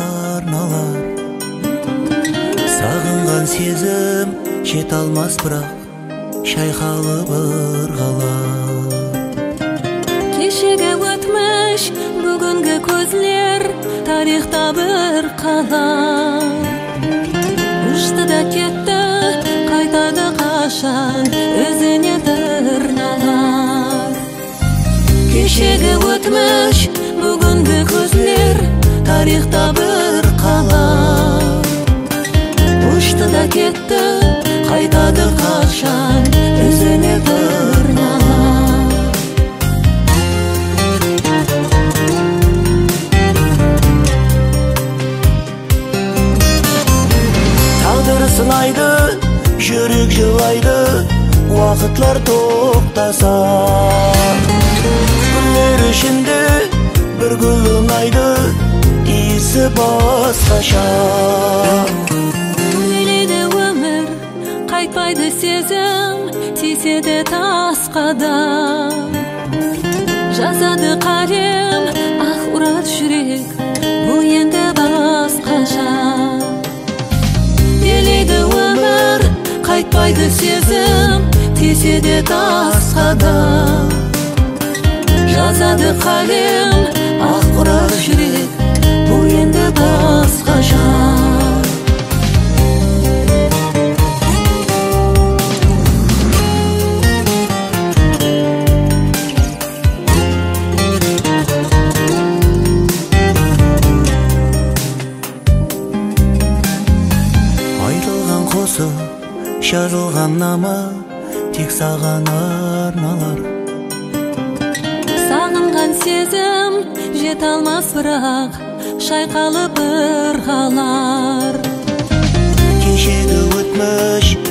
арналар. Сағынған сезім жет алмас бірақ шайқалып ырғалар. Кешегі өтміш, бүгінгі көзлер тарихта бір қалар. Ұшты да кетті, қайтады қашан өзіне тырналар. Кешегі өтміш, бүгінгі көзлер тарихта бір қалар. Ұшты да кетті, қайтады қашан өзіне тырналар. Тағдыр сынайды, жүрек жылайды, уақытлар тоқтаса. Гүлдер ішінде бір гүл ұнайды, иісі басқаша. Үйлейді өмір, қайтпайды сезім, тиседе тасқа да. Жазады қалем, ақ ұрат жүрек, бұл енді басқаша. Үйлейді өмір, қайтпайды сезім, тиседе тасқа да. Жазады қалем, ақ ұрат жүрек, бұл енді басқаша. Айтылған қосып, жазылған нама, тек саған арналар. Сағынған сезім жет алмас бірақ шайқалып ырғалар. Кешегі өтміш